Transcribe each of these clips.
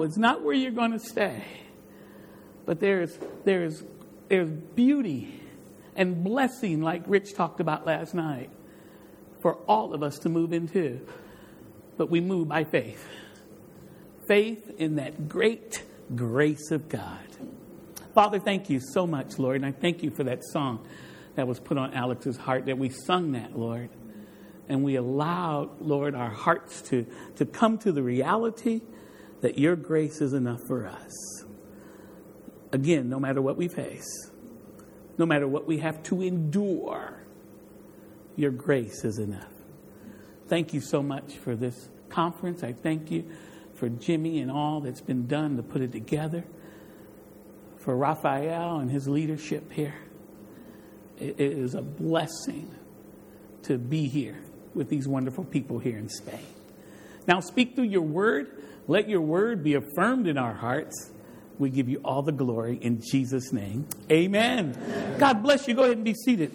It's not where you're going to stay. But there's beauty and blessing, like Rich talked about last night, for all of us to move into. But we move by faith. Faith in that great grace of God. Father, thank you so much, Lord. And I thank you for that song that was put on Alex's heart, that we sung that, Lord. And we allowed, Lord, our hearts to come to the reality that your grace is enough for us. Again, no matter what we face, no matter what we have to endure, your grace is enough. Thank you so much for this conference. I thank you for Jimmy and all that's been done to put it together. For Raphael and his leadership here. It is a blessing to be here with these wonderful people here in Spain. Now speak through your word. Let your word be affirmed in our hearts. We give you all the glory in Jesus' name. Amen. God bless you. Go ahead and be seated.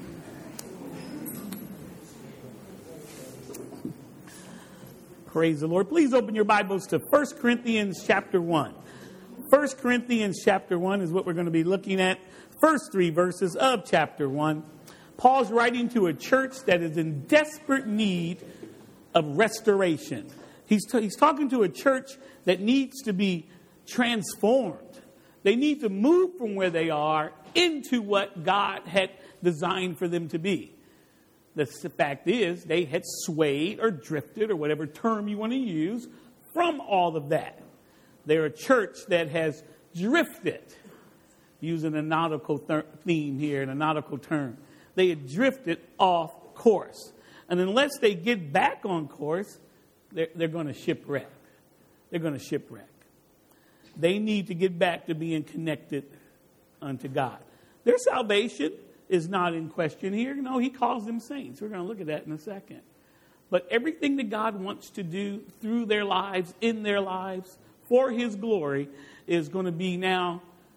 Praise the Lord. Please open your Bibles to 1 Corinthians chapter 1. 1 Corinthians chapter 1 is what we're going to be looking at. First 3 verses of chapter 1. Paul's writing to a church that is in desperate need of restoration. He's talking to a church that needs to be transformed. They need to move from where they are into what God had designed for them to be. The fact is, they had swayed or drifted, or whatever term you want to use, from all of that. They're a church that has drifted, using a nautical theme here, and a nautical term. They had drifted off course. And unless they get back on course, they're going to shipwreck. They're going to shipwreck. They need to get back to being connected unto God. Their salvation is not in question here. No, he calls them saints. We're going to look at that in a second. But everything that God wants to do through their lives, in their lives, for his glory, is going to be now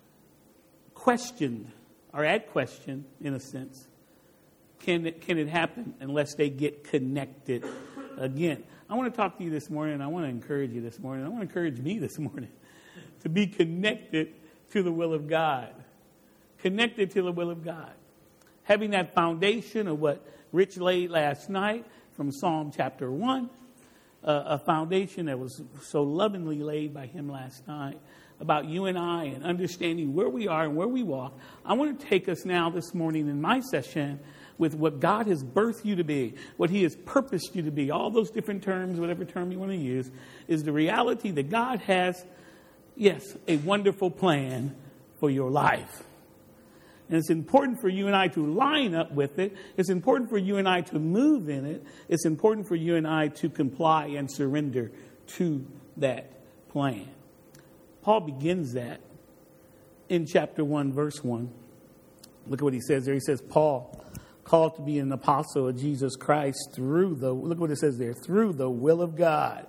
questioned, or at question, in a sense. Can it happen unless they get connected again? I want to talk to you this morning. I want to encourage you this morning. I want to encourage me this morning to be connected to the will of God. Connected to the will of God. Having that foundation of what Rich laid last night from Psalm chapter 1, a foundation that was so lovingly laid by him last night about you and I and understanding where we are and where we walk. I want to take us now this morning in my session with what God has birthed you to be, what he has purposed you to be. All those different terms, whatever term you want to use, is the reality that God has, yes, a wonderful plan for your life. And it's important for you and I to line up with it. It's important for you and I to move in it. It's important for you and I to comply and surrender to that plan. Paul begins that in chapter 1, verse 1. Look at what he says there. He says, Paul, called to be an apostle of Jesus Christ look what it says there, through the will of God.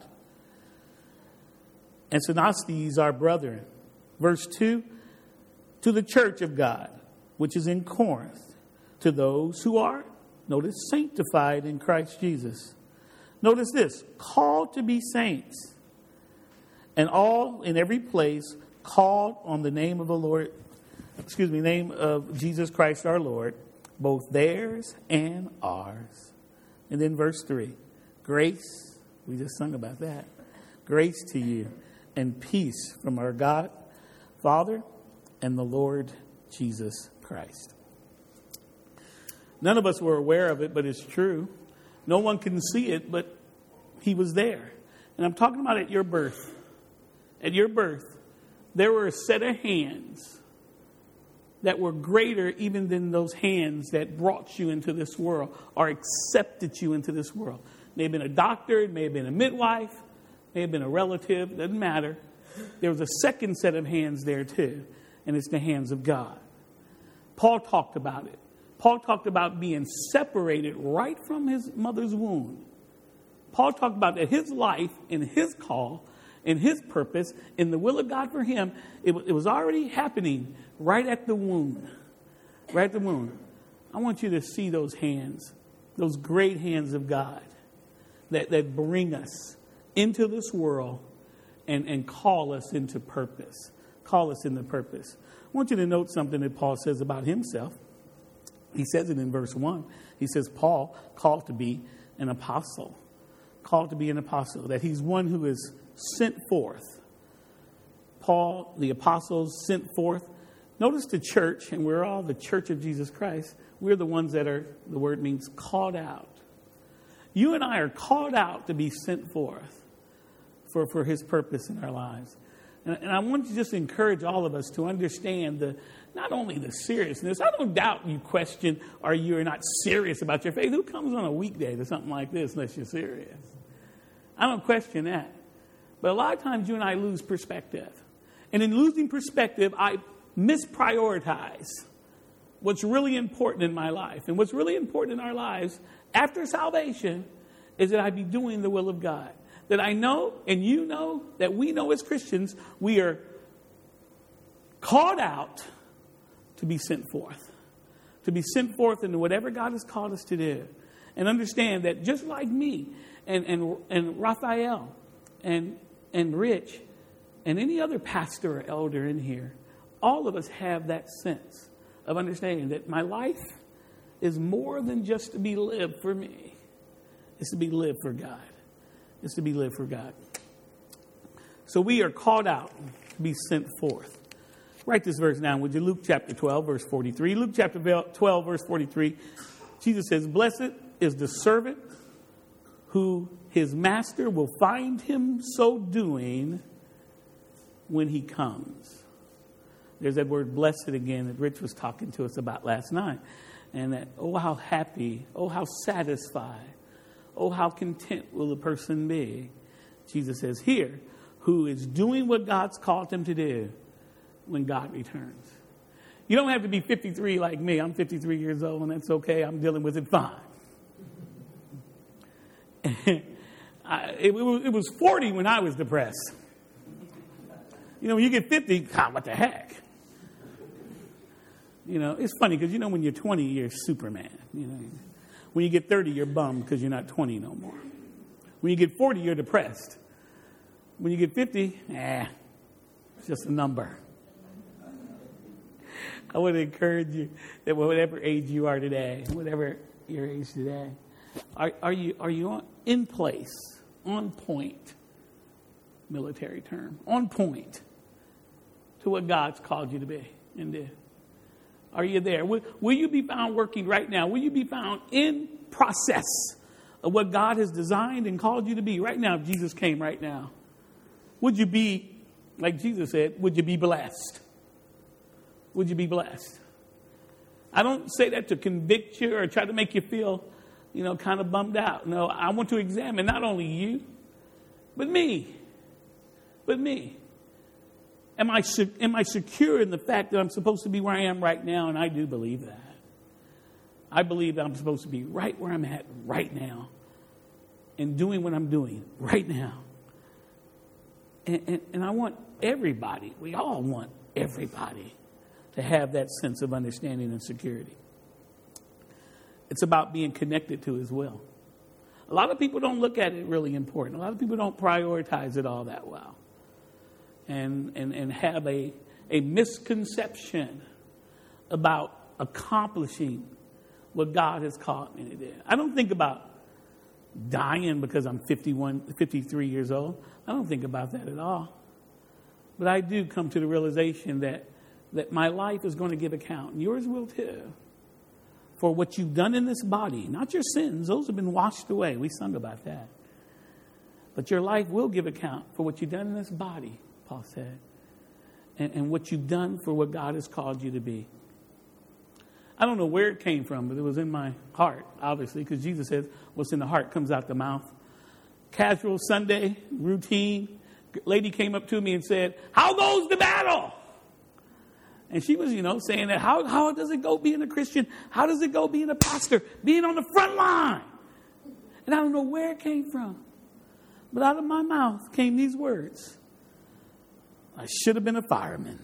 And Synastes, our brethren. Verse 2, to the church of God, which is in Corinth, to those who are, notice, sanctified in Christ Jesus. Notice this, called to be saints, and all in every place called on the name of the Lord, name of Jesus Christ our Lord, both theirs and ours. And then verse 3, grace, we just sung about that, grace to you and peace from our God, Father, and the Lord Jesus Christ. None of us were aware of it, but it's true. No one can see it, but he was there. And I'm talking about at your birth. At your birth, there were a set of hands that were greater even than those hands that brought you into this world or accepted you into this world. It may have been a doctor, it may have been a midwife, it may have been a relative, doesn't matter. There was a second set of hands there too, and it's the hands of God. Paul talked about it. Paul talked about being separated right from his mother's womb. Paul talked about that his life and his call and his purpose and the will of God for him, it was already happening right at the womb. Right at the womb. I want you to see those hands, those great hands of God that bring us into this world and call us into purpose. Call us into purpose. I want you to note something that Paul says about himself. He says it in verse 1. He says, Paul, called to be an apostle. Called to be an apostle. That he's one who is sent forth. Paul, the apostles, sent forth. Notice the church, and we're all the church of Jesus Christ. We're the ones that are, the word means called out. You and I are called out to be sent forth for his purpose in our lives. And I want to just encourage all of us to understand not only the seriousness. I don't doubt you question or you're not serious about your faith. Who comes on a weekday to something like this unless you're serious? I don't question that. But a lot of times you and I lose perspective. And in losing perspective, I misprioritize what's really important in my life. And what's really important in our lives after salvation is that I be doing the will of God. That I know and you know that we know as Christians, we are called out to be sent forth. To be sent forth into whatever God has called us to do. And understand that just like me and Raphael and Rich and any other pastor or elder in here, all of us have that sense of understanding that my life is more than just to be lived for me. It's to be lived for God. It's to be lived for God. So we are called out to be sent forth. Write this verse down, would you? Luke chapter 12, verse 43. Luke chapter 12, verse 43. Jesus says, blessed is the servant who his master will find him so doing when he comes. There's that word blessed again that Rich was talking to us about last night. And that, oh, how happy, oh, how satisfied, oh, how content will a person be. Jesus says here, who is doing what God's called him to do when God returns. You don't have to be 53 like me. I'm 53 years old, and that's okay. I'm dealing with it fine. It was 40 when I was depressed. You know, when you get 50, God, what the heck? You know, it's funny because, you know, when you're 20, you're Superman. You know, when you get 30, you're bummed because you're not 20 no more. When you get 40, you're depressed. When you get 50, it's just a number. I want to encourage you that whatever age you are today, whatever your age today, are you in place, on point, military term, on point to what God's called you to be and do? Are you there? Will you be found working right now? Will you be found in process of what God has designed and called you to be right now? If Jesus came right now, would you be, like Jesus said, would you be blessed? Would you be blessed? I don't say that to convict you or try to make you feel, you know, kind of bummed out. No, I want to examine not only you, but me. But me. Am I secure in the fact that I'm supposed to be where I am right now? And I do believe that. I believe that I'm supposed to be right where I'm at right now and doing what I'm doing right now. And I want everybody, we all want everybody to have that sense of understanding and security. It's about being connected to his will. A lot of people don't look at it really important. A lot of people don't prioritize it all that well. And have a misconception about accomplishing what God has called me to do. I don't think about dying because I'm 53 years old. I don't think about that at all. But I do come to the realization that my life is going to give account, and yours will too, for what you've done in this body. Not your sins. Those have been washed away. We sung about that. But your life will give account for what you've done in this body, Paul said, and what you've done for what God has called you to be. I don't know where it came from, but it was in my heart, obviously, because Jesus says what's in the heart comes out the mouth. Casual Sunday routine. Lady came up to me and said, "How goes the battle?" And she was, saying that how does it go being a Christian? How does it go being a pastor? Being on the front line? And I don't know where it came from. But out of my mouth came these words. I should have been a fireman.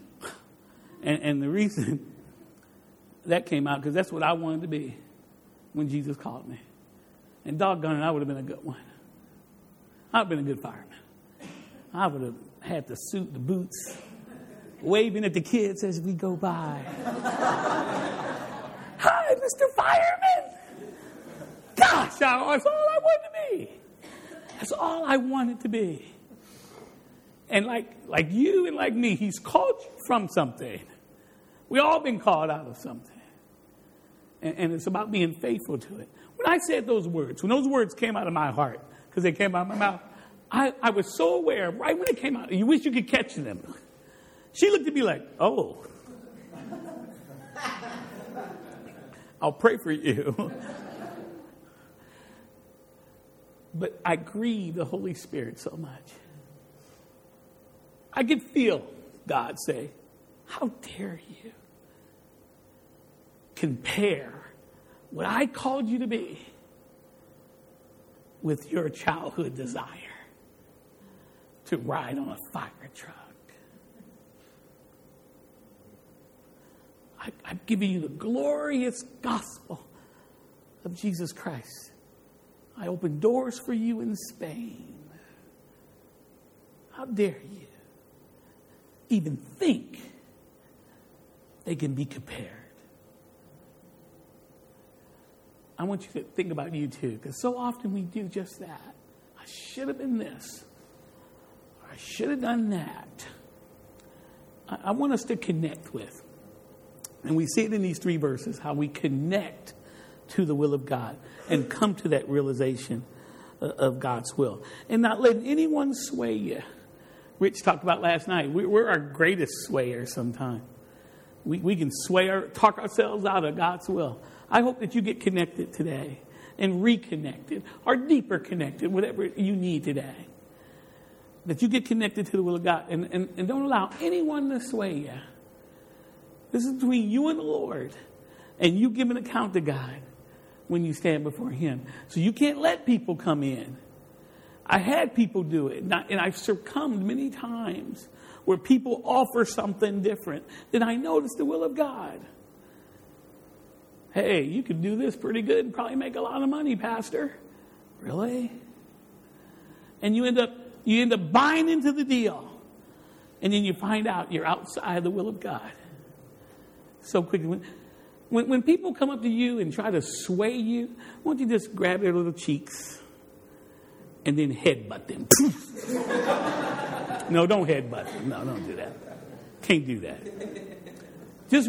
And the reason that came out, because that's what I wanted to be. when Jesus called me. And doggone it, I would have been a good one. I would have been a good fireman. I would have had the suit, the boots, waving at the kids as we go by. Hi, Mr. Fireman. Gosh, that's all I wanted to be. That's all I wanted to be. And like you and like me, he's called you from something. We all been called out of something. And it's about being faithful to it. When I said those words, when those words came out of my heart, because they came out of my mouth, I was so aware, right when it came out, you wish you could catch them. She looked at me like, oh. I'll pray for you. But I grieve the Holy Spirit so much. I could feel God say, how dare you compare what I called you to be with your childhood desire to ride on a fire truck. I've given you the glorious gospel of Jesus Christ. I opened doors for you in Spain. How dare you even think they can be compared? I want you to think about you too, because so often we do just that. I should have been this. I should have done that. I want us to connect with. And we see it in these 3 verses, how we connect to the will of God and come to that realization of God's will. And not letting anyone sway you. Rich talked about last night. We're our greatest swayer sometimes. We can talk ourselves out of God's will. I hope that you get connected today and reconnected or deeper connected, whatever you need today. That you get connected to the will of God and don't allow anyone to sway you. This is between you and the Lord. And you give an account to God when you stand before Him. So you can't let people come in. I had people do it. And I've succumbed many times where people offer something different. Then I know it's the will of God. Hey, you could do this pretty good and probably make a lot of money, Pastor. Really? And you end up buying into the deal. And then you find out you're outside the will of God. So quickly. When people come up to you and try to sway you, why don't you just grab their little cheeks and then headbutt them? No, don't headbutt them. No, don't do that. Can't do that. Just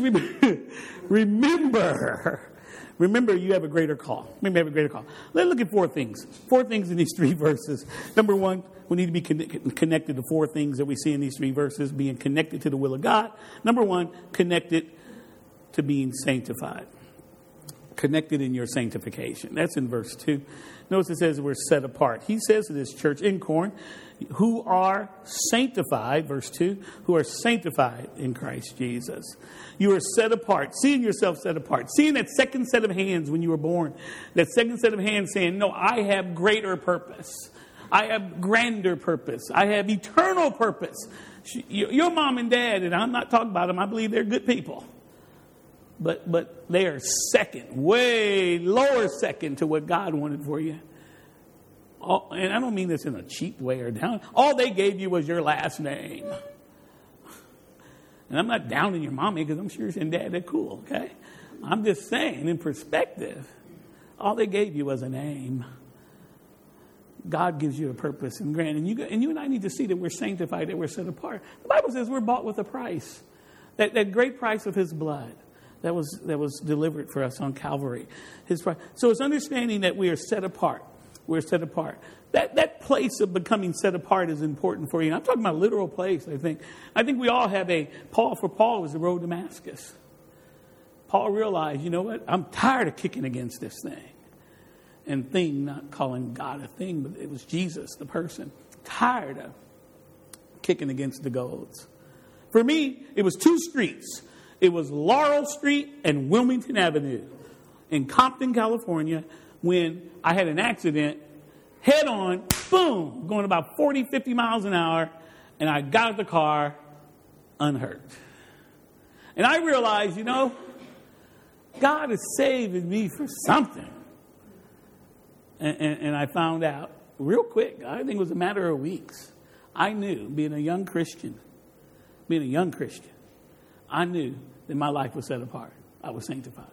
remember you have a greater call. Maybe have a greater call. Let's look at 4 things. 4 things in these 3 verses. Number 1, we need to be connected to 4 things that we see in these 3 verses. Being connected to the will of God. Number 1, connected to being sanctified. Connected in your sanctification. That's in verse 2. Notice it says we're set apart. He says to this church in Corinth, who are sanctified, verse 2, who are sanctified in Christ Jesus. You are set apart, seeing yourself set apart, seeing that second set of hands when you were born, that second set of hands saying, no, I have greater purpose. I have grander purpose. I have eternal purpose. Your mom and dad, and I'm not talking about them, I believe they're good people. But they are second, way lower second to what God wanted for you. And I don't mean this in a cheap way or down. All they gave you was your last name. And I'm not downing your mommy because I'm sure and dad, they're cool, okay? I'm just saying, in perspective, all they gave you was a name. God gives you a purpose and grant. And you and I need to see that we're sanctified, that we're set apart. The Bible says we're bought with a price. That great price of His blood that was delivered for us on Calvary. His price. So it's understanding that we are set apart. We're set apart. That place of becoming set apart is important for you. And I'm talking about a literal place, I think. I think we all have for Paul was the road to Damascus. Paul realized, you know what? I'm tired of kicking against this thing. And thing, not calling God a thing, but it was Jesus, the person. Tired of kicking against the goads. For me, it was 2 streets. It was Laurel Street and Wilmington Avenue in Compton, California, when I had an accident, head on, boom, going about 40, 50 miles an hour, and I got out of the car unhurt. And I realized, God is saving me for something. And I found out real quick, I think it was a matter of weeks. I knew, being a young Christian, I knew that my life was set apart. I was sanctified.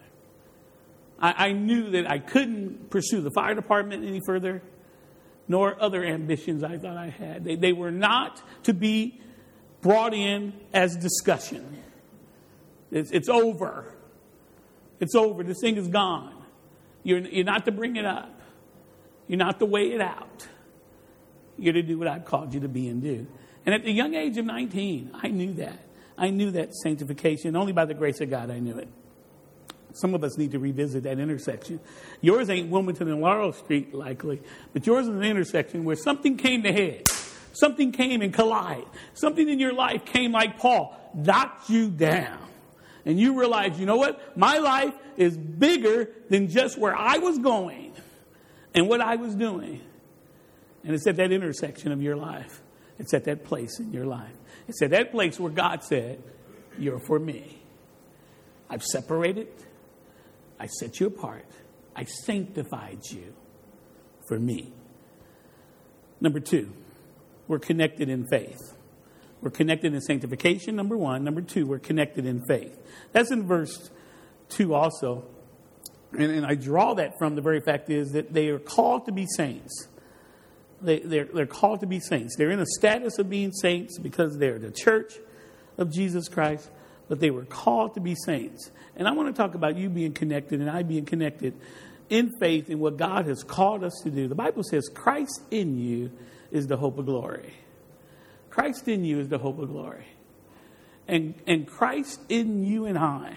I knew that I couldn't pursue the fire department any further, nor other ambitions I thought I had. They were not to be brought in as discussion. It's over. It's over. This thing is gone. You're not to bring it up. You're not to weigh it out. You're to do what I've called you to be and do. And at the young age of 19, I knew that. I knew that sanctification. Only by the grace of God I knew it. Some of us need to revisit that intersection. Yours ain't Wilmington and Laurel Street, likely, but yours is an intersection where something came to head. Something came and collided. Something in your life came like Paul, knocked you down. And you realize, you know what? My life is bigger than just where I was going and what I was doing. And it's at that intersection of your life. It's at that place in your life. It's at that place where God said, you're for me. I've separated. I set you apart. I sanctified you for me. Number 2, we're connected in faith. We're connected in sanctification, number 1. Number 2, we're connected in faith. That's in verse 2 also. And I draw that from the very fact is that they are called to be saints. They're called to be saints. They're in a status of being saints because they're the church of Jesus Christ, but they were called to be saints. And I want to talk about you being connected and I being connected in faith in what God has called us to do. The Bible says Christ in you is the hope of glory. Christ in you is the hope of glory. And Christ in you and I,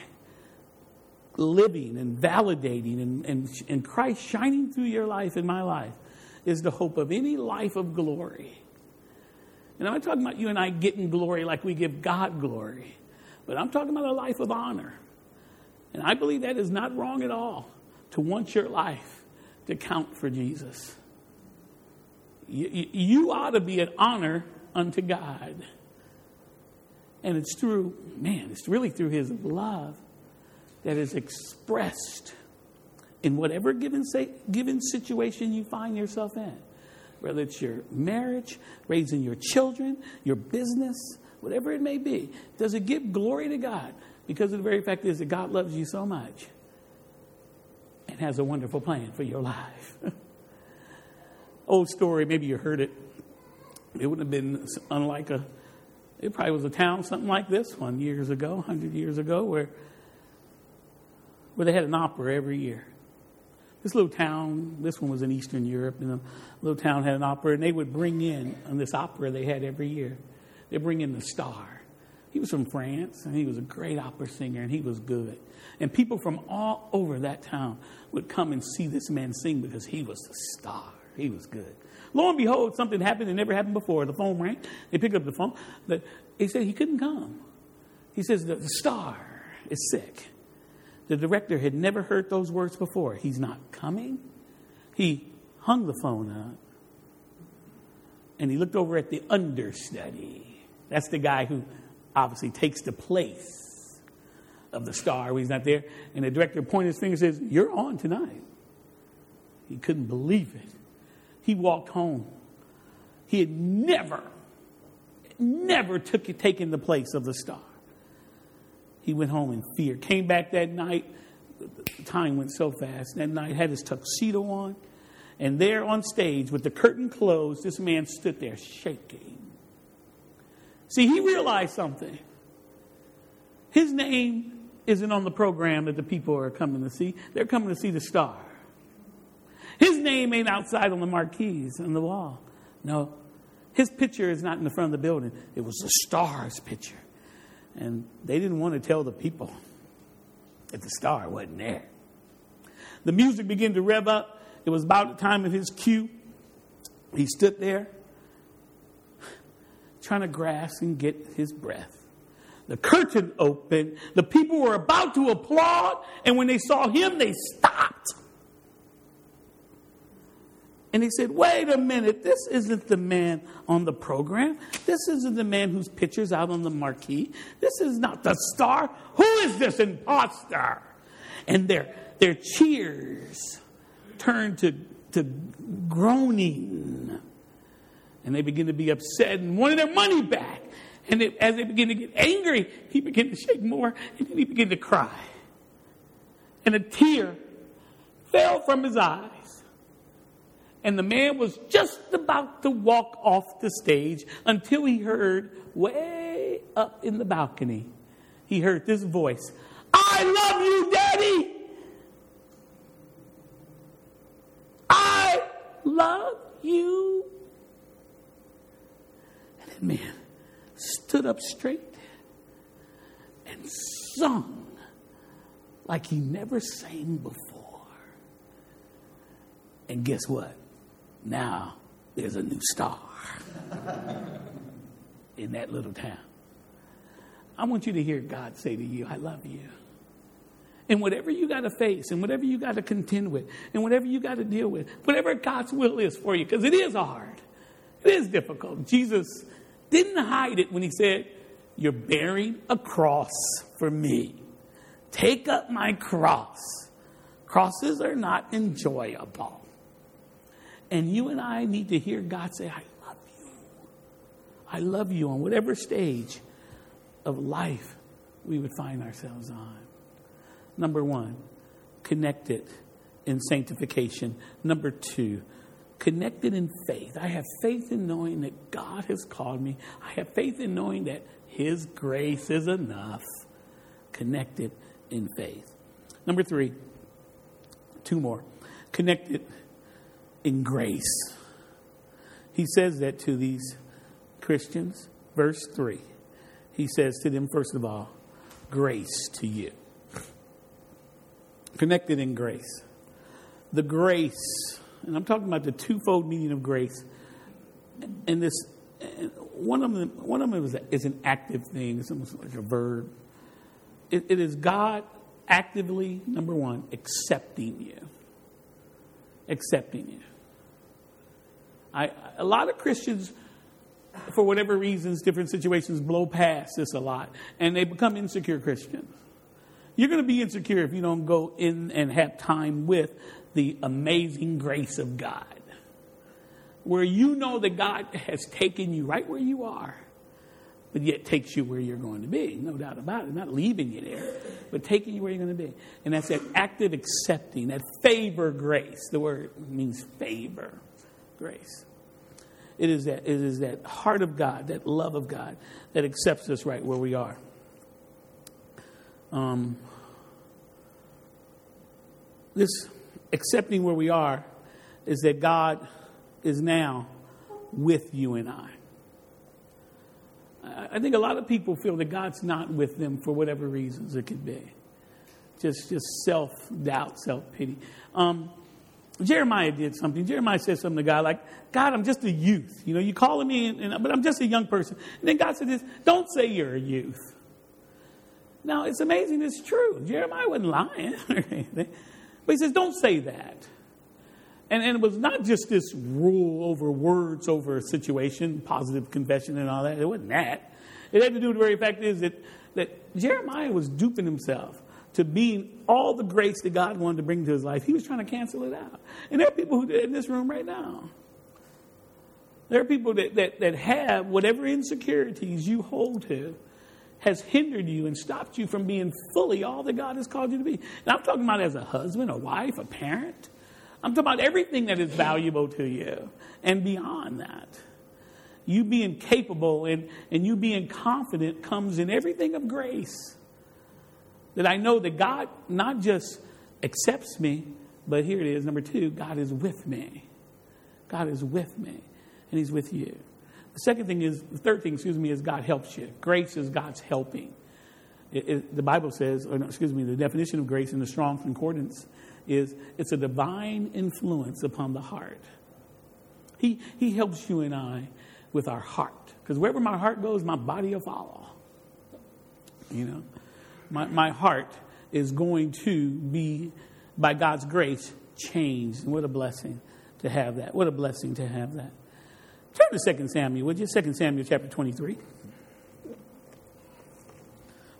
living and validating and Christ shining through your life and my life is the hope of any life of glory. And I'm not talking about you and I getting glory like we give God glory, but I'm talking about a life of honor. And I believe that is not wrong at all to want your life to count for Jesus. You ought to be an honor unto God. And it's really through his love that is expressed in whatever given situation you find yourself in. Whether it's your marriage, raising your children, your business, whatever it may be. Does it give glory to God? Because of the very fact is that God loves you so much and has a wonderful plan for your life. Old story, maybe you heard it. It wouldn't have been unlike it probably was a town, something like this one years ago, 100 years ago, where they had an opera every year. This little town, this one was in Eastern Europe, a little town had an opera, and they would bring in, on this opera they had every year, they'd bring in the star. He was from France, and he was a great opera singer, and he was good. And people from all over that town would come and see this man sing because he was the star. He was good. Lo and behold, something happened that never happened before. The phone rang. They picked up the phone. He said he couldn't come. He says the star is sick. The director had never heard those words before. He's not coming. He hung the phone up. And he looked over at the understudy. That's the guy who obviously takes the place of the star when he's not there. And the director pointed his finger and says, "You're on tonight." He couldn't believe it. He walked home. He had never taken the place of the star. He went home in fear. Came back that night. Time went so fast. That night had his tuxedo on. And there on stage with the curtain closed, this man stood there shaking. See, he realized something. His name isn't on the program that the people are coming to see. They're coming to see the star. His name ain't outside on the marquees on the wall. No, his picture is not in the front of the building. It was the star's picture. And they didn't want to tell the people that the star wasn't there. The music began to rev up. It was about the time of his cue. He stood there trying to grasp and get his breath. The curtain opened. The people were about to applaud. And when they saw him, they stopped. And he said, "Wait a minute, this isn't the man on the program. This isn't the man whose picture's out on the marquee. This is not the star. Who is this imposter?" And their cheers turned to to groaning. And they begin to be upset and wanted their money back. And as they begin to get angry, he began to shake more, and then he began to cry. And a tear fell from his eyes. And the man was just about to walk off the stage until he heard way up in the balcony, he heard this voice, "I love you, Daddy. I love you." And that man stood up straight and sung like he never sang before. And guess what? Now there's a new star in that little town. I want you to hear God say to you, "I love you." And whatever you got to face, and whatever you got to contend with, and whatever you got to deal with, whatever God's will is for you, because it is hard. It is difficult. Jesus didn't hide it when he said, "You're bearing a cross for me. Take up my cross." Crosses are not enjoyable. And you and I need to hear God say, "I love you. I love you," on whatever stage of life we would find ourselves on. Number one, connected in sanctification. Number two, connected in faith. I have faith in knowing that God has called me. I have faith in knowing that his grace is enough. Connected in faith. Number three, two more. Connected in grace. He says that to these Christians. Verse 3. He says to them, first of all, grace to you. Connected in grace. The grace, and I'm talking about the twofold meaning of grace. And this, one of them is an active thing. It's almost like a verb. It is God actively, number one, accepting you. Accepting you. A lot of Christians, for whatever reasons, different situations, blow past this a lot. And they become insecure Christians. You're going to be insecure if you don't go in and have time with the amazing grace of God. Where you know that God has taken you right where you are, but yet takes you where you're going to be. No doubt about it. Not leaving you there, but taking you where you're going to be. And that's that active accepting, that favor grace. The word means favor grace. It is that heart of God, that love of God that accepts us right where we are. This accepting where we are is that God is now with you and I. I think a lot of people feel that God's not with them for whatever reasons it could be. Just self-doubt, self-pity. Jeremiah did something. Jeremiah said something to God like, "God, I'm just a youth. You know, you calling me, but I'm just a young person." And then God said this, "Don't say you're a youth." Now, it's amazing. It's true. Jeremiah wasn't lying or anything. But he says, don't say that. And it was not just this rule over words over a situation, positive confession and all that. It wasn't that. It had to do with the very fact is that Jeremiah was duping himself to being all the grace that God wanted to bring to his life. He was trying to cancel it out. And there are people who in this room right now. There are people that have whatever insecurities you hold to has hindered you and stopped you from being fully all that God has called you to be. And I'm talking about as a husband, a wife, a parent. I'm talking about everything that is valuable to you and beyond that. You being capable and you being confident comes in everything of grace. That I know that God not just accepts me, but here it is, number two, God is with me. God is with me, and he's with you. The third thing is God helps you. Grace is God's helping. The Bible says, the definition of grace in the Strong's Concordance is it's a divine influence upon the heart. He helps you and I with our heart. Because wherever my heart goes, my body will follow. You know, my heart is going to be, by God's grace, changed. And what a blessing to have that. What a blessing to have that. Turn to 2 Samuel, would you? 2 Samuel chapter 23. I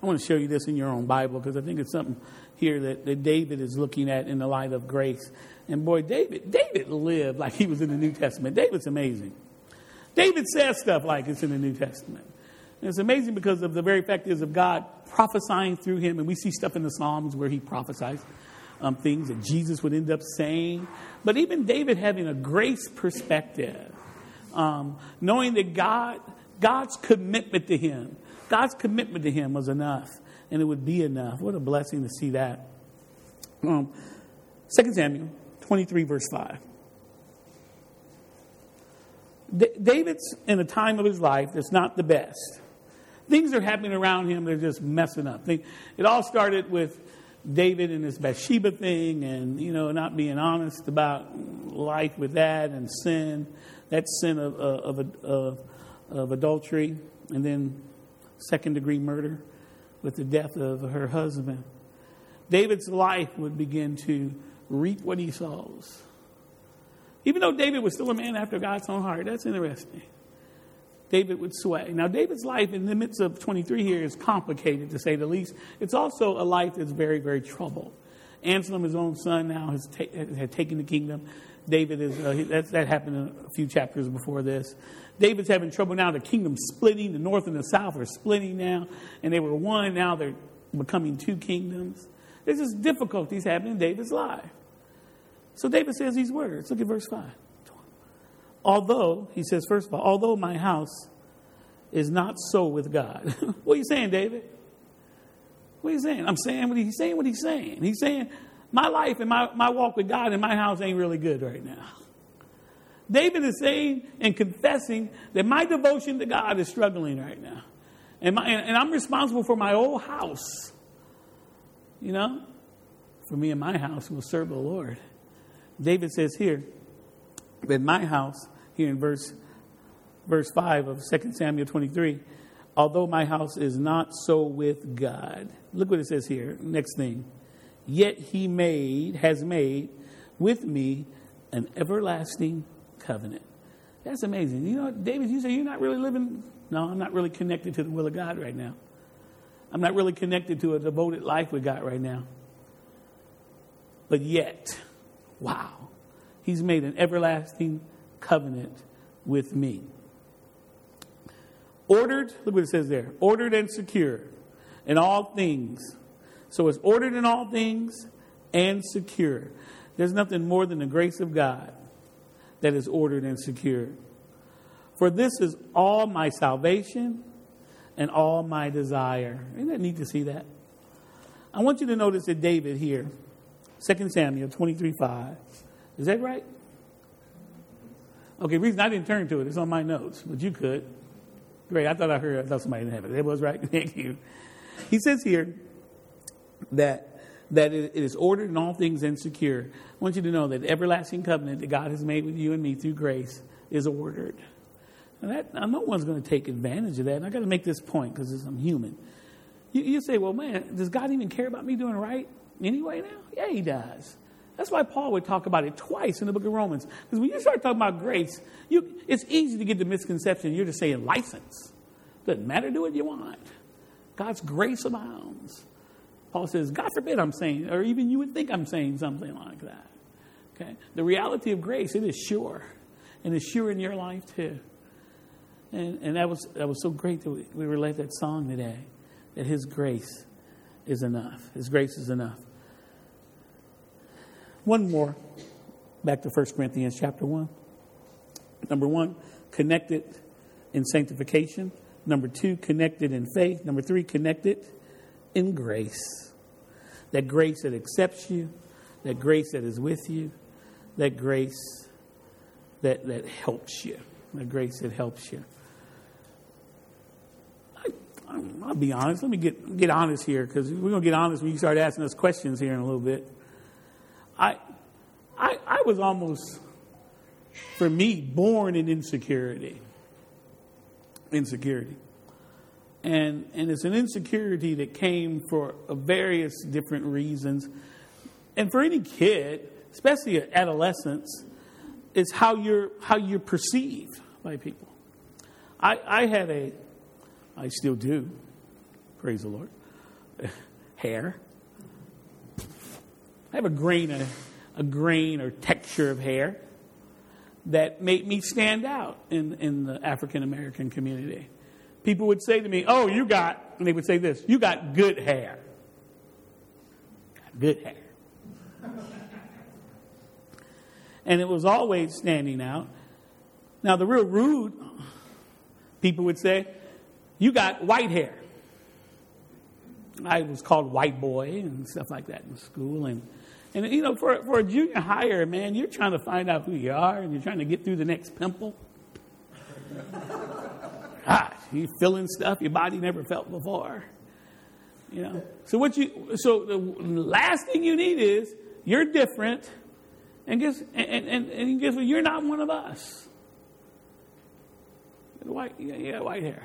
I want to show you this in your own Bible because I think it's something here that David is looking at in the light of grace. And boy, David lived like he was in the New Testament. David's amazing. David says stuff like it's in the New Testament. And it's amazing because of the very fact is of God prophesying through him. And we see stuff in the Psalms where he prophesies things that Jesus would end up saying. But even David having a grace perspective, knowing that God's commitment to him was enough. And it would be enough. What a blessing to see that. 2 Samuel 23 verse 5. David's in a time of his life that's not the best. Things are happening around him. They're just messing up. It all started with David and this Bathsheba thing and, not being honest about life with that and sin. That sin of adultery and then second-degree murder with the death of her husband. David's life would begin to reap what he sows. Even though David was still a man after God's own heart, that's interesting. David would sway. Now, David's life in the midst of 23 here is complicated, to say the least. It's also a life that's very, very troubled. Absalom, his own son, now had taken the kingdom. David that happened a few chapters before this. David's having trouble now. The kingdom's splitting. The north and the south are splitting now. And they were one. Now they're becoming two kingdoms. There's just difficulties happening in David's life. So David says these words. Look at verse 5. Although, he says, first of all, although my house is not so with God. What are you saying, David? What are you saying? I'm saying what he's saying. He's saying my life and my walk with God in my house ain't really good right now. David is saying and confessing that my devotion to God is struggling right now. And I'm responsible for my old house. For me and my house will serve the Lord. David says here that my house, here in verse 5 of 2 Samuel 23, although my house is not so with God. Look what it says here. Next thing. Yet he has made with me an everlasting covenant. That's amazing. David, you say you're not really living. No, I'm not really connected to the will of God right now. I'm not really connected to a devoted life with God right now. But yet, wow, he's made an everlasting covenant with me. Ordered, look what it says there. Ordered and secure in all things. So it's ordered in all things and secure. There's nothing more than the grace of God that is ordered and secure. For this is all my salvation and all my desire. Isn't that neat to see that? I want you to notice that David here, 2 Samuel 23:5. Is that right? Okay, reason I didn't turn to it. It's on my notes, but you could. Great. I thought somebody didn't have it. It was right. Thank you. He says here that it is ordered in all things and secure. I want you to know that the everlasting covenant that God has made with you and me through grace is ordered. Now no one's going to take advantage of that. And I got to make this point because I'm human. You say, well, man, does God even care about me doing right anyway now? Yeah, he does. That's why Paul would talk about it twice in the book of Romans. Because when you start talking about grace, it's easy to get the misconception you're just saying license. Doesn't matter, do what you want. God's grace abounds. Paul says, God forbid I'm saying, or even you would think I'm saying something like that. Okay? The reality of grace, it is sure. And it's sure in your life too. And that was so great that we relate that song today. That his grace is enough. His grace is enough. One more. Back to 1 Corinthians chapter 1. Number 1, connected in sanctification. Number 2, connected in faith. Number 3, connected in grace. That grace that accepts you. That grace that is with you. That grace that helps you. That grace that helps you. I'll be honest. Let me get honest here, because we're going to get honest when you start asking us questions here in a little bit. I was almost, for me, born in insecurity. Insecurity. And it's an insecurity that came for various different reasons. And for any kid, especially at adolescence, it's how you're perceived by people. I still do, praise the Lord. hair. I have a grain or texture of hair that made me stand out in the African American community. People would say to me, and they would say this, you got good hair. Got good hair. And it was always standing out. Now, the real rude people would say, you got white hair. I was called white boy and stuff like that in school. And you know, for a junior higher, man, you're trying to find out who you are and you're trying to get through the next pimple. Gosh, you're feeling stuff your body never felt before. You know. So the last thing you need is you're different, and guess what? You're not one of us. White hair.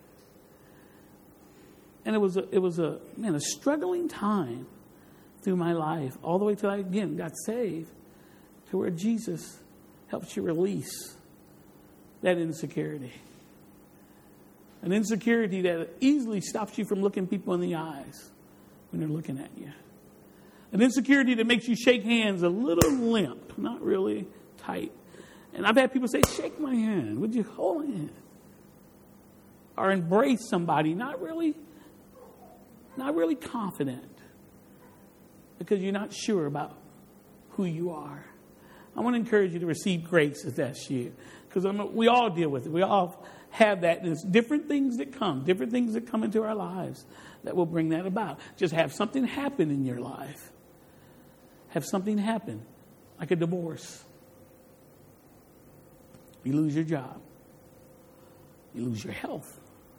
And it was a struggling time through my life, all the way till I again got saved, to where Jesus helps you release that insecurity. An insecurity that easily stops you from looking people in the eyes when they're looking at you. An insecurity that makes you shake hands a little limp, not really tight. And I've had people say, shake my hand. Would you hold my hand? Or embrace somebody, not really confident, because you're not sure about who you are. I want to encourage you to receive grace if that's you, because we all deal with it. We all have that. There's different things that come into our lives that will bring that about. Just have something happen in your life. Have something happen, like a divorce. You lose your job. You lose your health.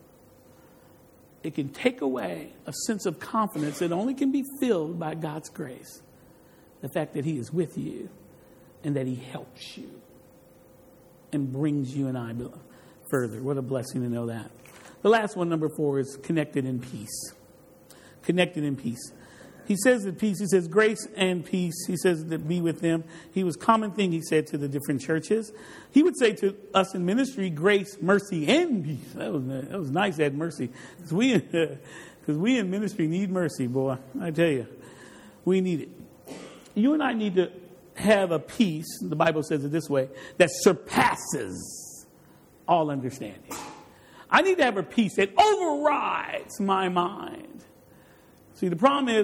It can take away a sense of confidence that only can be filled by God's grace. The fact that He is with you and that He helps you and brings you and I further. What a blessing to know that. The last one, number 4, is connected in peace. Connected in peace. He says that peace, he says grace and peace. He says that be with them. He was common thing he said to the different churches. He would say to us in ministry, grace, mercy, and peace. That was nice, that mercy. Because we in ministry need mercy, boy. I tell you, we need it. You and I need to have a peace, the Bible says it this way, that surpasses all understanding. I need to have a peace that overrides my mind. See, the problem is,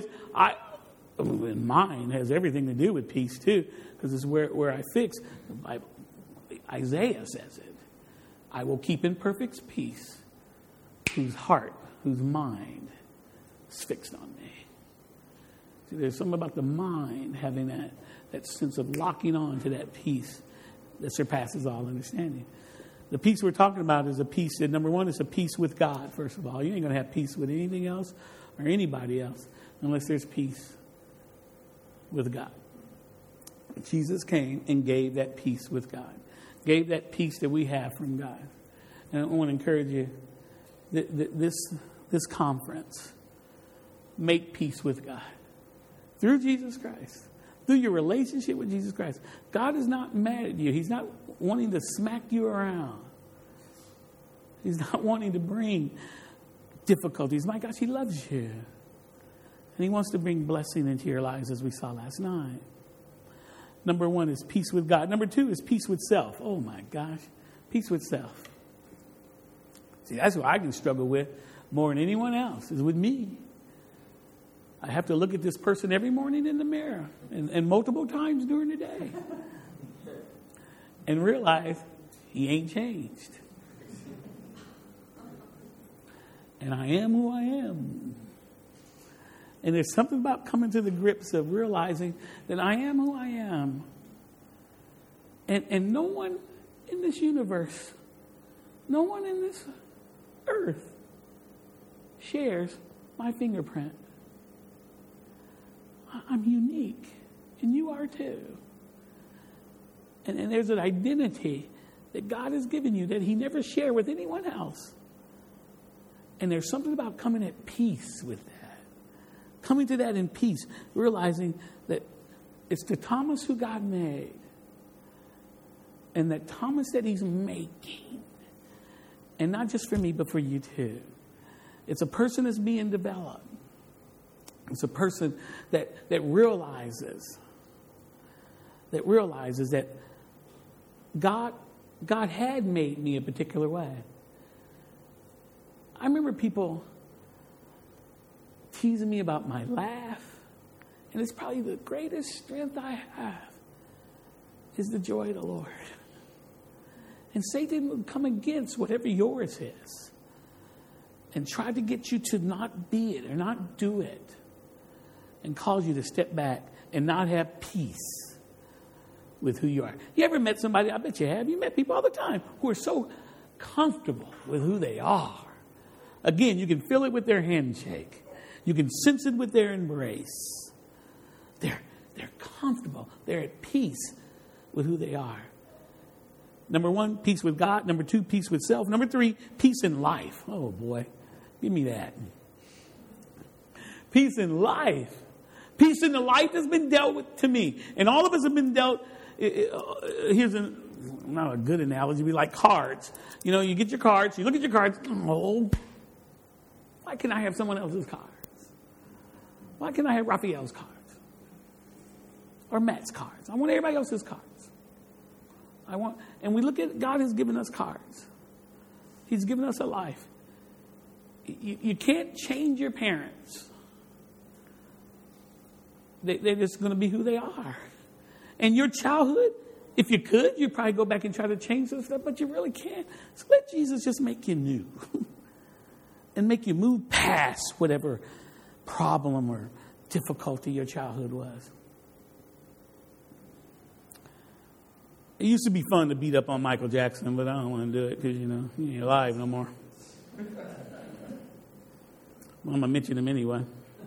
mine has everything to do with peace too, because it's where I fix. The Bible, Isaiah says it. I will keep in perfect peace whose heart, whose mind is fixed on me. See, there's something about the mind having that sense of locking on to that peace that surpasses all understanding. The peace we're talking about is a peace that, number one, is a peace with God, first of all. You ain't going to have peace with anything else or anybody else unless there's peace with God. Jesus came and gave that peace with God. Gave that peace that we have from God. And I want to encourage you, this conference, make peace with God. Through Jesus Christ. Through your relationship with Jesus Christ. God is not mad at you. He's not wanting to smack you around. He's not wanting to bring difficulties. My gosh, He loves you. And He wants to bring blessing into your lives, as we saw last night. Number 1 is peace with God. Number 2 is peace with self. Oh my gosh. Peace with self. See, that's what I can struggle with more than anyone else, is with me. I have to look at this person every morning in the mirror and multiple times during the day and realize he ain't changed. And I am who I am. And there's something about coming to the grips of realizing that I am who I am. And no one in this universe, no one in this earth shares my fingerprint. I'm unique, and you are too. And there's an identity that God has given you that He never shared with anyone else. And there's something about coming at peace with that. Coming to that in peace, realizing that it's the Thomas who God made. And that Thomas that He's making. And not just for me, but for you too. It's a person that's being developed. It's a person that realizes that God had made me a particular way. I remember people teasing me about my laugh, and it's probably the greatest strength I have is the joy of the Lord. And Satan would come against whatever yours is and try to get you to not be it or not do it and cause you to step back and not have peace with who you are. You ever met somebody, I bet you have, you met people all the time who are so comfortable with who they are. Again, you can feel it with their handshake. You can sense it with their embrace. They're comfortable. They're at peace with who they are. Number 1, peace with God. Number 2, peace with self. Number 3, peace in life. Oh, boy. Give me that. Peace in life. Peace in the life that's been dealt with to me. And all of us have been dealt. Here's not a good analogy. We like cards. You know, you get your cards. You look at your cards. Oh, why can't I have someone else's cards? Why can't I have Raphael's cards? Or Matt's cards? I want everybody else's cards. And we look at, God has given us cards. He's given us a life. You can't change your parents. They're just going to be who they are. And your childhood, if you could, you'd probably go back and try to change some stuff, but you really can't. So let Jesus just make you new and make you move past whatever problem or difficulty your childhood was. It used to be fun to beat up on Michael Jackson, but I don't want to do it because, he ain't alive no more. Well, I'm going to mention him anyway.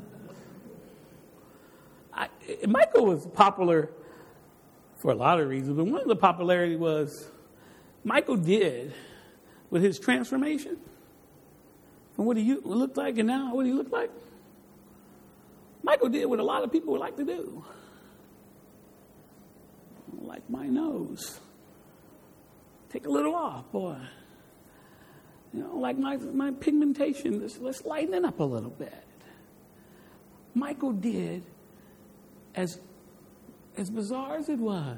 Michael was popular for a lot of reasons, but one of the popularity was Michael did with his transformation from what he looked like and now what he looked like. Michael did what a lot of people would like to do. Like my nose. Take a little off, boy. Like my pigmentation, let's lighten it up a little bit. Michael did, as bizarre as it was,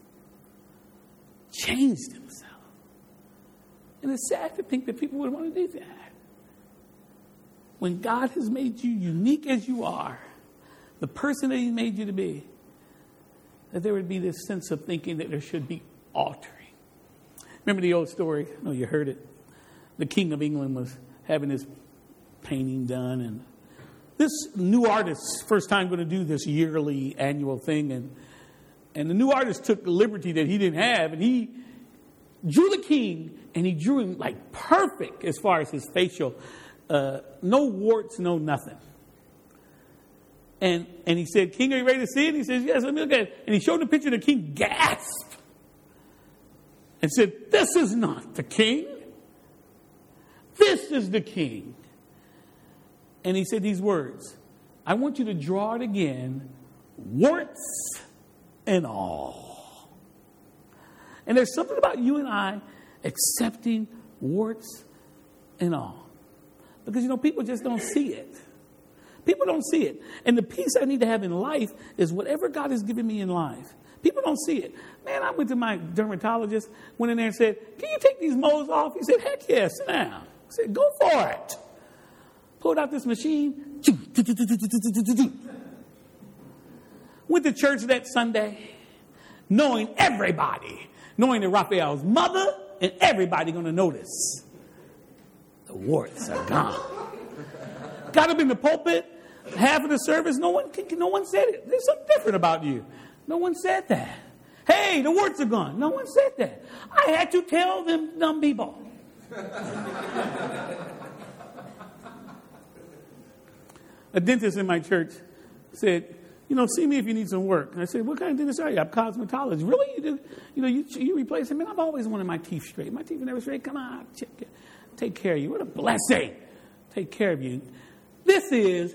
changed himself. And it's sad to think that people would want to do that. When God has made you unique as you are, the person that He made you to be, that there would be this sense of thinking that there should be altering. Remember the old story? I know you heard it. The King of England was having his painting done, and this new artist, first time going to do this yearly annual thing, and the new artist took the liberty that he didn't have, and he drew the king, and he drew him like perfect as far as his facial, no warts, no nothing. And he said, "King, are you ready to see it?" And he says, "Yes, let me look at it." And he showed the picture, and the king gasped and said, "This is not the king. This is the king." And he said these words, "I want you to draw it again, warts and all." And there's something about you and I accepting warts and all. Because, people just don't see it. People don't see it. And the peace I need to have in life is whatever God has given me in life. People don't see it. Man, I went to my dermatologist, went in there and said, "Can you take these moles off?" He said, "Heck yes, sit down." I said, "Go for it." Pulled out this machine. Went to church that Sunday, knowing that Raphael's mother and everybody going to notice. The warts are gone. Got up in the pulpit, half of the service, no one said it. There's something different about you. No one said that. "Hey, the warts are gone." No one said that. I had to tell them dumb people. A dentist in my church said, "See me if you need some work." And I said, "What kind of dentist are you?" "I'm cosmetologist." "Really? You do? You replace them?" "Man, I've always wanted my teeth straight. My teeth are never straight. Come on, take care of you." What a blessing. Take care of you. This is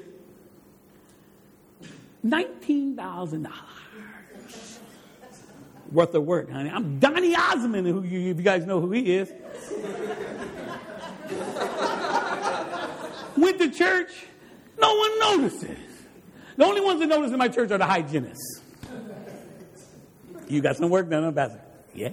$19,000 worth of work, honey. I'm Donny Osmond, if you guys know who he is. Went to church. No one notices. The only ones that notice in my church are the hygienists. You got some work done, huh, Pastor? Yeah.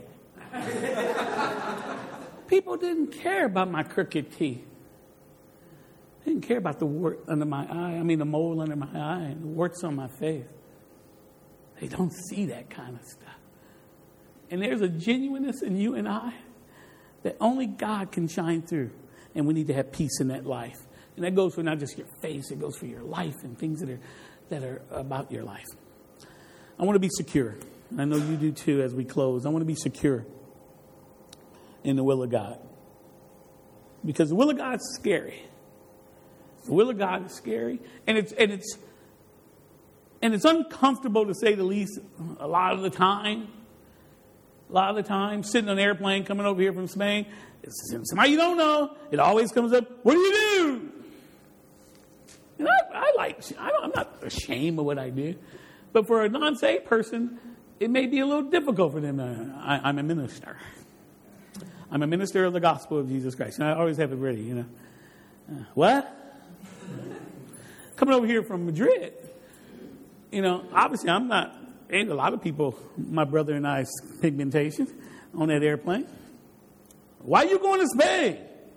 People didn't care about my crooked teeth. They didn't care about the wart under my eye. The mole under my eye and the warts on my face. They don't see that kind of stuff. And there's a genuineness in you and I that only God can shine through. And we need to have peace in that life. And that goes for not just your face, it goes for your life and things that are about your life. I want to be secure. I know you do too as we close. I want to be secure in the will of God. Because the will of God is scary. The will of God is scary. And it's uncomfortable, to say the least, a lot of the time. Sitting on an airplane coming over here from Spain. Somebody you don't know, it always comes up, what do you do? And I'm not ashamed of what I do. But for a non-saved person, it may be a little difficult for them. I'm a minister. I'm a minister of the gospel of Jesus Christ. And I always have it ready, what? Coming over here from Madrid, obviously I'm not, ain't a lot of people, my brother and I's pigmentation on that airplane. Why are you going to Spain?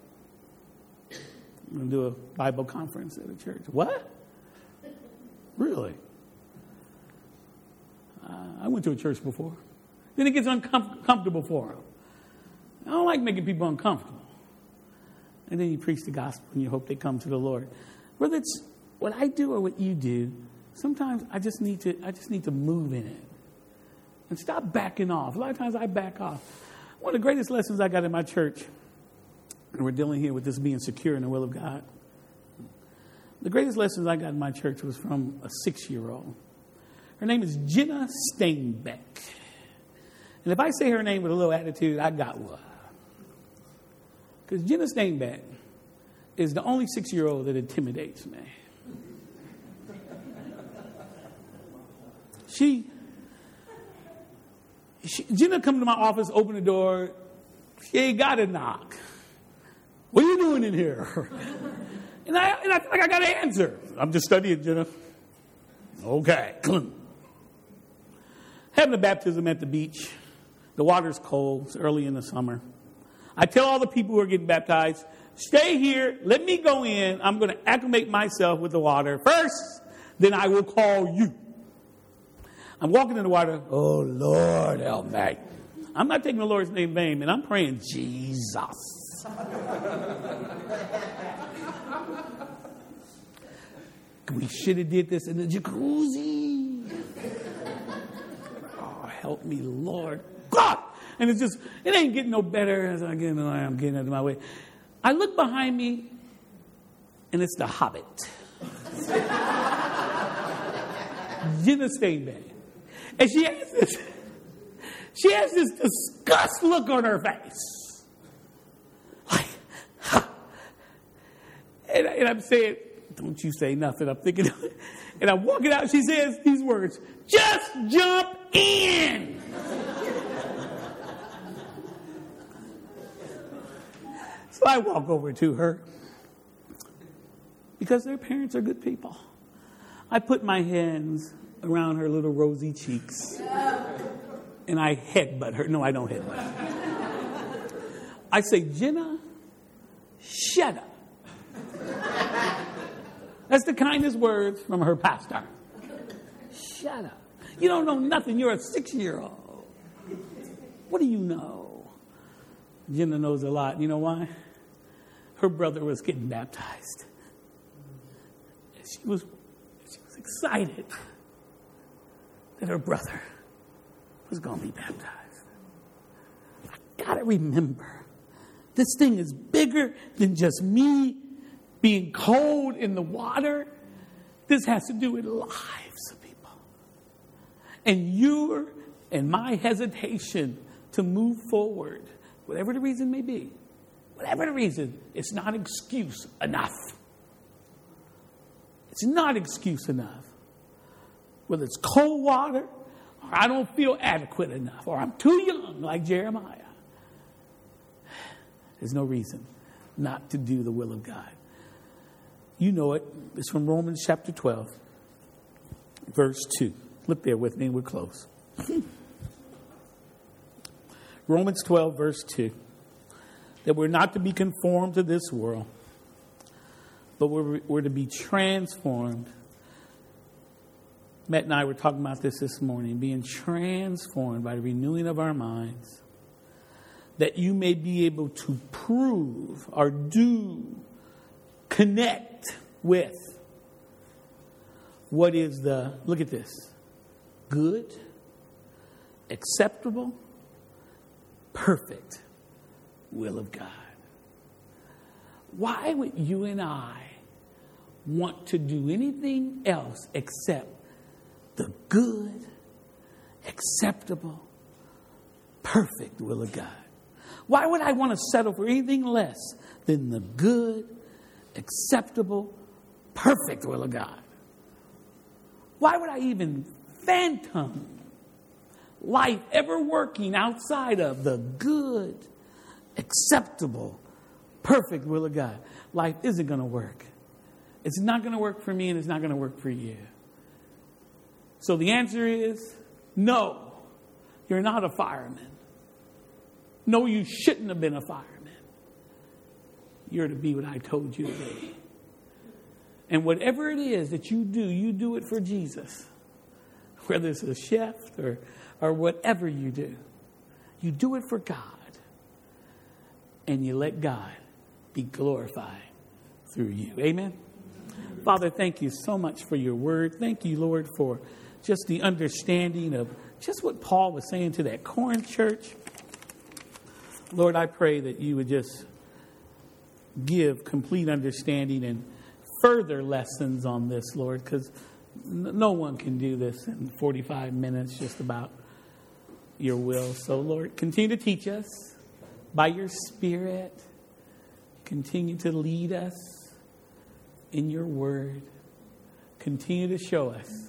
I'm going to do a Bible conference at a church. What? Really? I went to a church before. Then it gets uncomfortable for them. I don't like making people uncomfortable. And then you preach the gospel and you hope they come to the Lord. Whether it's what I do or what you do, sometimes I just need to move in it. And stop backing off. A lot of times I back off. One of the greatest lessons I got in my church, and we're dealing here with this being secure in the will of God. The greatest lessons I got in my church was from a 6-year-old. Her name is Jenna Steinbeck. And if I say her name with a little attitude, I got one. Because Jenna Steinbeck is the only 6-year-old that intimidates me. Jenna come to my office, open the door. She ain't got to knock. What are you doing in here? And I feel like I got to answer. I'm just studying, Jenna. Okay. Having a baptism at the beach. The water's cold. It's early in the summer. I tell all the people who are getting baptized, stay here. Let me go in. I'm going to acclimate myself with the water first. Then I will call you. I'm walking in the water. Oh, Lord, help me. I'm not taking the Lord's name in vain, and I'm praying, Jesus. We should have did this in the jacuzzi. Oh, help me, Lord. God! And it ain't getting no better as I'm getting out of my way. I look behind me, and it's the Hobbit. Jenna Steinbeck. And she has this disgust look on her face. Like, and I'm saying, don't you say nothing. I'm thinking, and I'm walking out. She says these words, just jump in. So I walk over to her because their parents are good people. I put my hands around her little rosy cheeks and I headbutt her. No, I don't headbutt her. I say, Jenna, shut up. That's the kindest words from her pastor. Shut up. You don't know nothing. You're a 6-year-old. What do you know? Jenna knows a lot. You know why? Her brother was getting baptized. And she was excited that her brother was going to be baptized. I got to remember, this thing is bigger than just me being cold in the water. This has to do with lives of people. And your and my hesitation to move forward, whatever the reason may be, whatever the reason, it's not excuse enough. It's not excuse enough. Whether it's cold water, or I don't feel adequate enough, or I'm too young, like Jeremiah. There's no reason not to do the will of God. You know it. It's from Romans chapter 12. verse 2. Look there with me and we're close. Romans 12, verse 2. That we're not to be conformed to this world, but we're to be transformed. Matt and I were talking about this morning, being transformed by the renewing of our minds, that you may be able to prove or connect with what is look at this, good, acceptable, perfect will of God. Why would you and I want to do anything else except the good, acceptable, perfect will of God? Why would I want to settle for anything less than the good, acceptable, perfect will of God? Why would I even phantom life ever working outside of the good, acceptable, perfect will of God? Life isn't going to work. It's not going to work for me and it's not going to work for you. So the answer is no, you're not a fireman. No, you shouldn't have been a fireman. You're to be what I told you to be. And whatever it is that you do it for Jesus. Whether it's a chef or whatever you do it for God. And you let God be glorified through you. Amen? Father, thank you so much for your word. Thank you, Lord, for just the understanding of just what Paul was saying to that Corinth church. Lord, I pray that you would just give complete understanding and further lessons on this, Lord, because no one can do this in 45 minutes just about your will. So, Lord, continue to teach us by your Spirit. Continue to lead us in your word. Continue to show us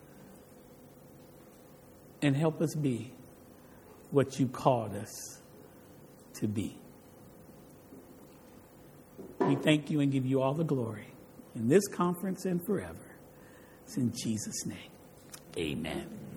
and help us be what you called us to be. We thank you and give you all the glory in this conference and forever. It's in Jesus' name. Amen.